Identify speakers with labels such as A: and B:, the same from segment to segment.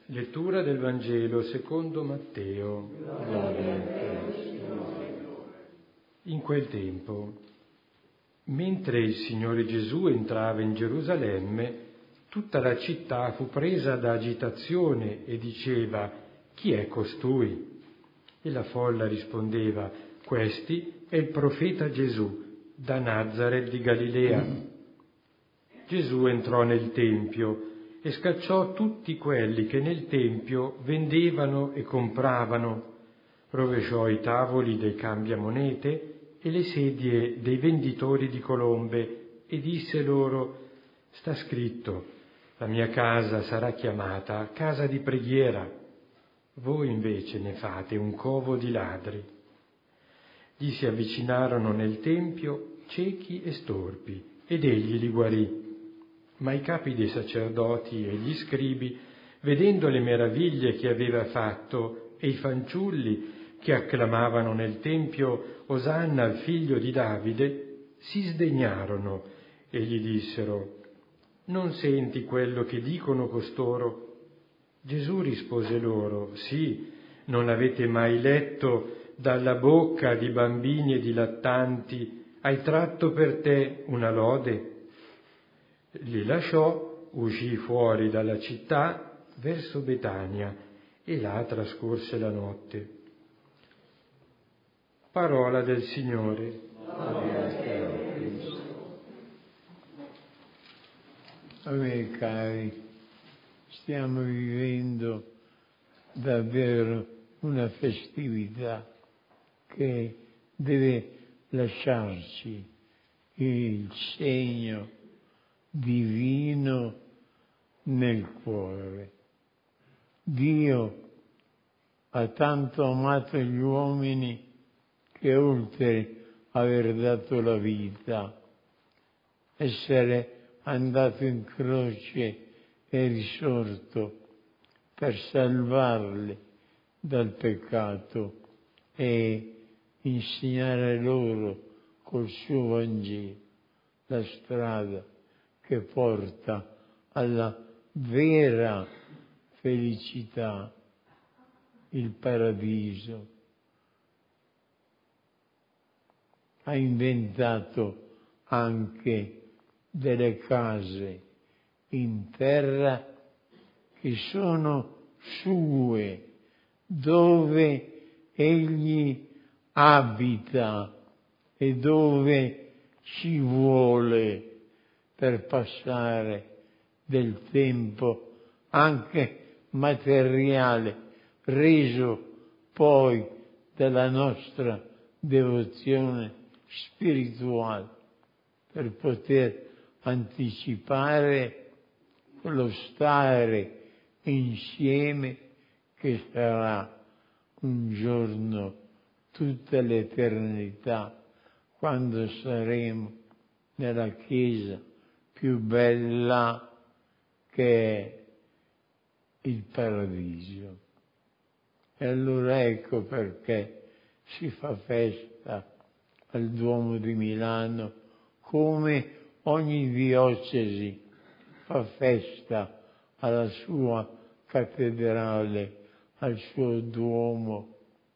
A: Lettura del Vangelo secondo Matteo. In quel tempo, mentre il Signore Gesù entrava in Gerusalemme, tutta la città fu presa da agitazione e diceva: «Chi è costui?» E la folla rispondeva: «Questi è il profeta Gesù, da Nazaret di Galilea». Gesù entrò nel Tempio e scacciò tutti quelli che nel Tempio vendevano e compravano, rovesciò i tavoli dei cambiamonete e le sedie dei venditori di colombe e disse loro: «Sta scritto, la mia casa sarà chiamata casa di preghiera, voi invece ne fate un covo di ladri». Gli si avvicinarono nel Tempio ciechi e storpi ed egli li guarì. Ma i capi dei sacerdoti e gli scribi, vedendo le meraviglie che aveva fatto e i fanciulli che acclamavano nel Tempio «Osanna al figlio di Davide», si sdegnarono e gli dissero: «Non senti quello che dicono costoro?» Gesù rispose loro: «Sì, non l'avete mai letto? Dalla bocca di bambini e di lattanti hai tratto per te una lode?» Li lasciò, uscì fuori dalla città verso Betania e là trascorse la notte. Parola del Signore.
B: Amici cari, stiamo vivendo davvero una festività che deve lasciarci il segno divino nel cuore. Dio ha tanto amato gli uomini che oltre aver dato la vita, essere andato in croce e risorto per salvarli dal peccato e insegnare loro col suo Vangelo la strada che porta alla vera felicità, il paradiso. Ha inventato anche delle case in terra che sono sue, dove egli abita e dove ci vuole per passare del tempo anche materiale, reso poi dalla nostra devozione spirituale, per poter anticipare lo stare insieme che sarà un giorno tutta l'eternità, quando saremo nella Chiesa più bella che è il paradiso. E allora ecco perché si fa festa al Duomo di Milano, come ogni diocesi fa festa alla sua cattedrale, al suo Duomo.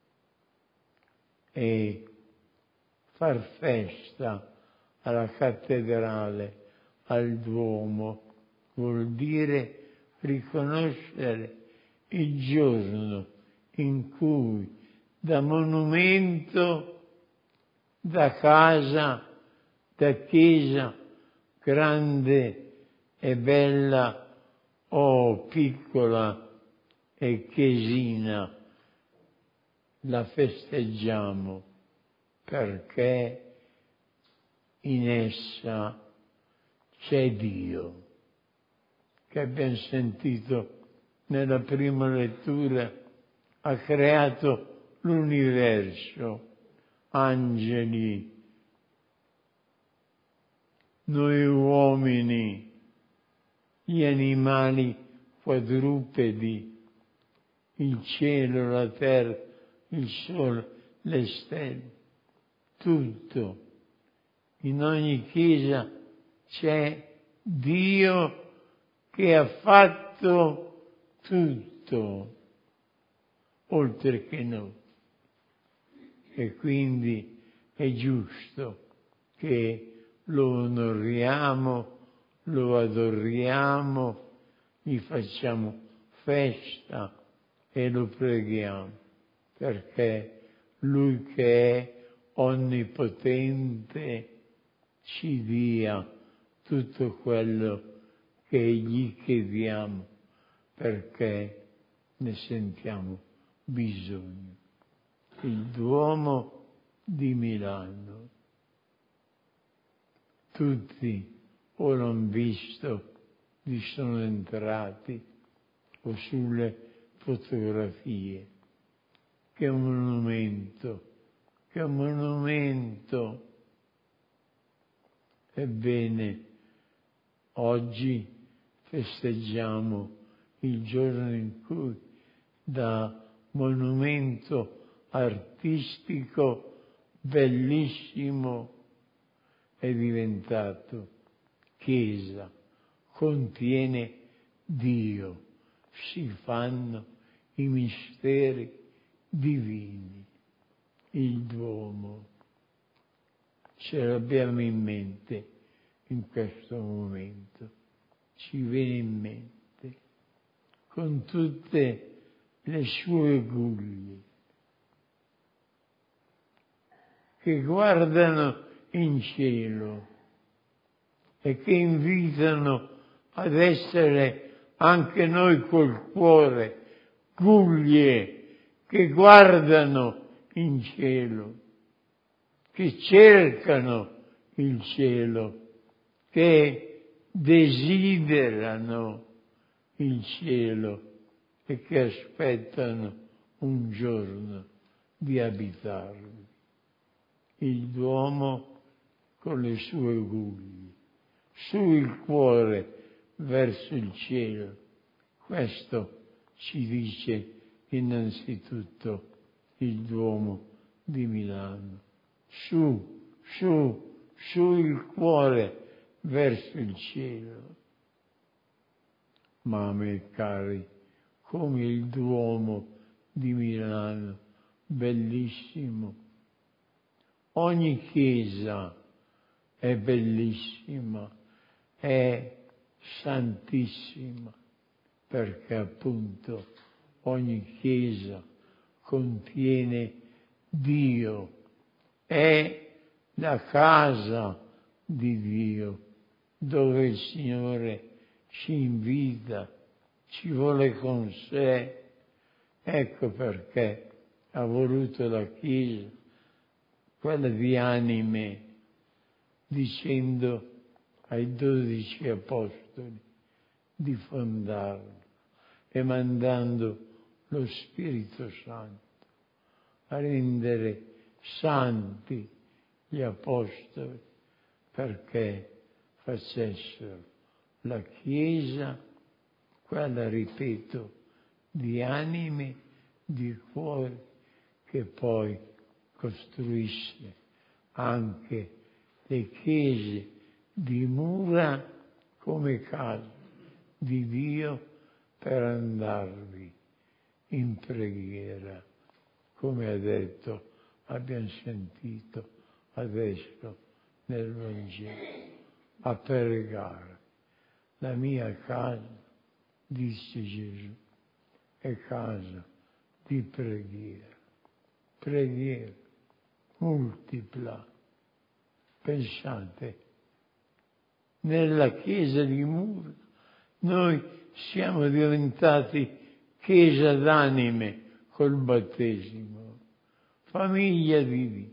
B: E far festa alla cattedrale, al Duomo, vuol dire riconoscere il giorno in cui da monumento, da casa, da chiesa grande e bella o piccola e chiesina, la festeggiamo perché in essa c'è Dio, che abbiamo sentito nella prima lettura, ha creato l'universo, angeli, noi uomini, gli animali quadrupedi, il cielo, la terra, il sole, le stelle, tutto. In ogni chiesa c'è Dio che ha fatto tutto. tutto oltre che noi. E quindi è giusto che lo onoriamo, lo adoriamo, gli facciamo festa e lo preghiamo, perché Lui che è onnipotente ci dia tutto quello che gli chiediamo, perché ne sentiamo bisogno. Il Duomo di Milano. Tutti o l'hanno visto, vi sono entrati, o sulle fotografie. Che monumento, che monumento! Ebbene, oggi festeggiamo il giorno in cui da monumento artistico bellissimo è diventato chiesa, contiene Dio, si fanno i misteri divini. Il Duomo ce l'abbiamo in mente in questo momento, ci viene in mente con tutte le sue guglie che guardano in cielo e che invitano ad essere anche noi col cuore guglie che guardano in cielo, che cercano il cielo, che desiderano il cielo e che aspettano un giorno di abitarvi. Il Duomo con le sue guglie, su il cuore verso il cielo. Questo ci dice innanzitutto il Duomo di Milano. Su il cuore verso il cielo. Ma a me cari, come il Duomo di Milano, bellissimo. Ogni chiesa è bellissima, è santissima, perché appunto ogni chiesa contiene Dio, è la casa di Dio, dove il Signore ci invita, ci vuole con sé. Ecco perché ha voluto la Chiesa, quella di anime, dicendo ai 12 apostoli di fondarlo e mandando lo Spirito Santo a rendere santi gli apostoli perché facessero la Chiesa, quella, ripeto, di anime, di cuore, che poi costruisse anche le chiese di mura come casa di Dio per andarvi in preghiera, come ha detto, abbiamo sentito adesso nel Vangelo, a pregare. La mia casa, disse Gesù, è casa di preghiera multipla. Pensate, nella chiesa di Mura noi siamo diventati chiesa d'anime col battesimo, famiglia di Dio.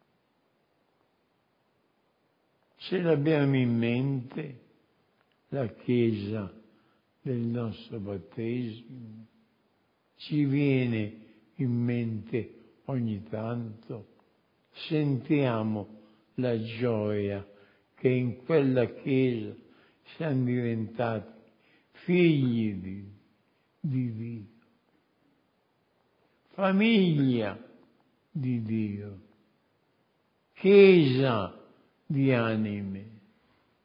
B: Se l'abbiamo in mente, la chiesa del nostro battesimo, ci viene in mente ogni tanto, sentiamo la gioia che in quella chiesa siamo diventati figli di Dio, famiglia di Dio, chiesa di anime,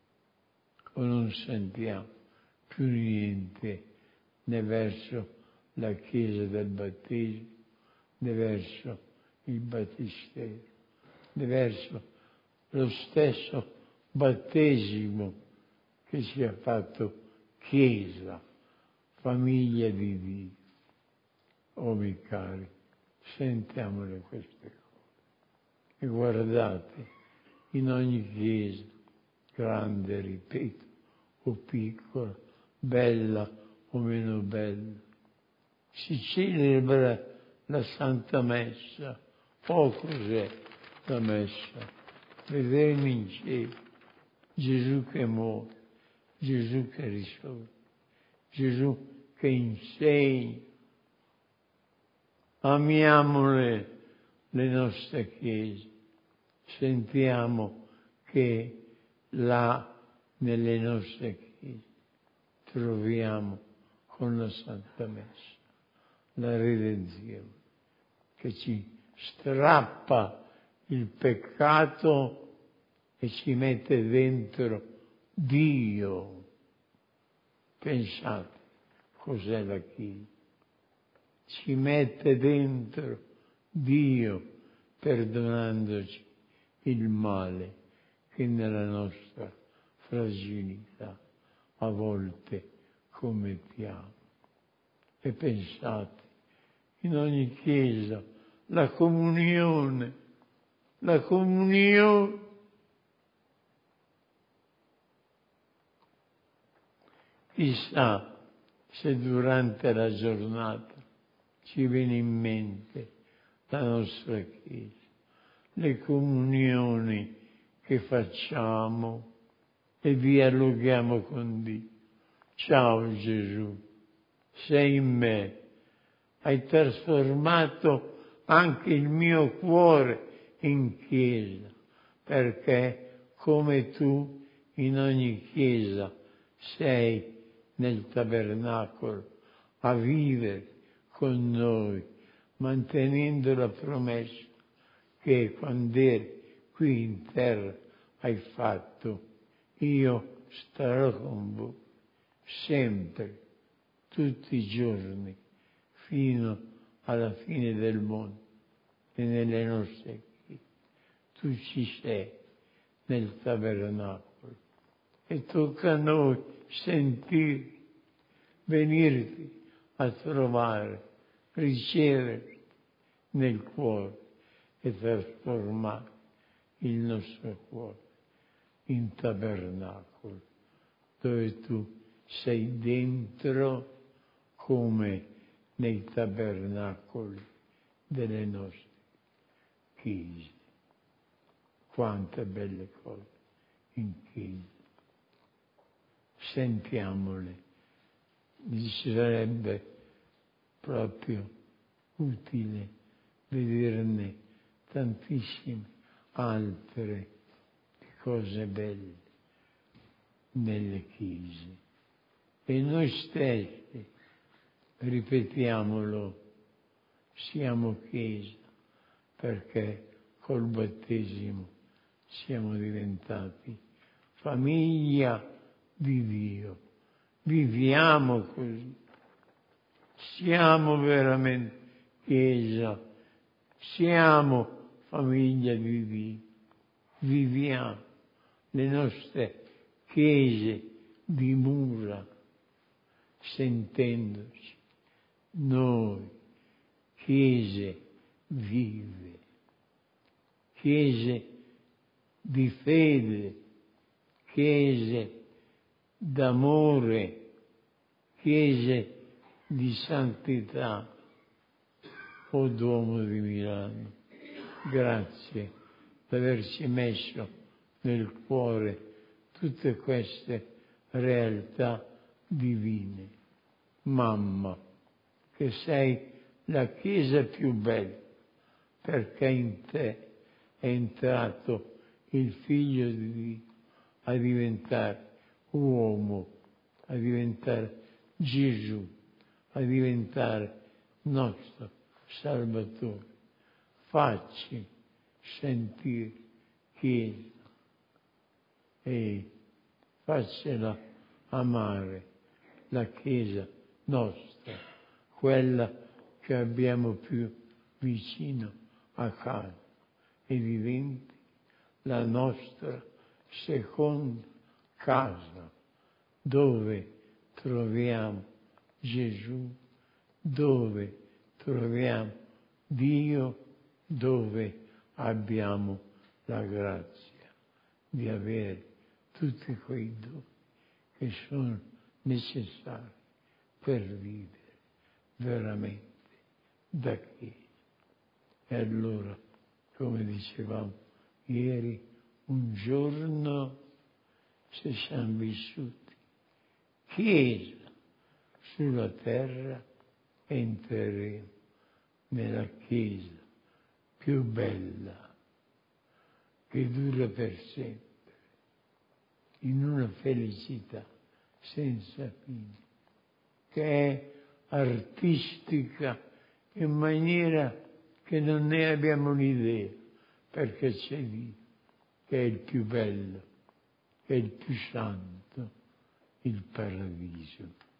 B: o non sentiamo più niente né verso la Chiesa del battesimo, verso il battistero, verso lo stesso battesimo che ci ha fatto Chiesa, famiglia di Dio. Oh miei cari, sentiamole queste cose e guardate, in ogni chiesa, grande, ripeto, o piccola, bella o meno bella, si celebra la Santa Messa. Oh, cos'è la Messa? Vedere in cielo Gesù che muore, Gesù che risorge, Gesù che insegna. Amiamole le nostre chiese, sentiamo che là nelle nostre chiese troviamo con la Santa Messa la redenzione che ci strappa il peccato e ci mette dentro Dio. Pensate cos'è la Chiesa. Ci mette dentro Dio perdonandoci il male che nella nostra fragilità a volte commettiamo. E pensate, in ogni chiesa la comunione, chissà se durante la giornata ci viene in mente la nostra Chiesa, le comunioni che facciamo e dialoghiamo con Dio. Ciao Gesù, sei in me, hai trasformato anche il mio cuore in Chiesa, perché come tu in ogni Chiesa sei nel tabernacolo a vivere con noi, mantenendo la promessa che quando eri qui in terra hai fatto, io starò con voi sempre, tutti i giorni, fino alla fine del mondo e nelle nostre chiese. Tu ci sei nel tabernacolo e tocca a noi sentire, venirti a trovare, riceverti nel cuore e trasformare il nostro cuore in tabernacolo, dove tu sei dentro come nei tabernacoli delle nostre chiese. Quante belle cose in chiesa. Sentiamole. Ci sarebbe proprio utile vederne tantissime altre cose belle nelle chiese. E noi stessi, ripetiamolo, siamo Chiesa, perché col battesimo siamo diventati famiglia di Dio. Viviamo così. Siamo veramente Chiesa, siamo famiglia di Dio. Viviamo le nostre chiese di mura, sentendoci noi, chiese vive, chiese di fede, chiese d'amore, chiese di santità. O Duomo di Milano, grazie per averci messo nel cuore tutte queste realtà divine. Mamma, che sei la Chiesa più bella, perché in te è entrato il Figlio di Dio a diventare uomo, a diventare Gesù, a diventare nostro Salvatore. Facci sentire Chiesa e faccela amare la Chiesa nostra quella che abbiamo più vicino a casa e diventi la nostra seconda casa, dove troviamo Gesù, dove troviamo Dio, dove abbiamo la grazia di avere tutti quei doni che sono necessari per vivere veramente da Chiesa. E allora, come dicevamo ieri, un giorno, se siamo vissuti Chiesa sulla terra, entreremo nella Chiesa più bella, che dura per sempre, in una felicità senza fine, che è artistica in maniera che non ne abbiamo un'idea, perché c'è Dio, che è il più bello, che è il più santo, il paradiso.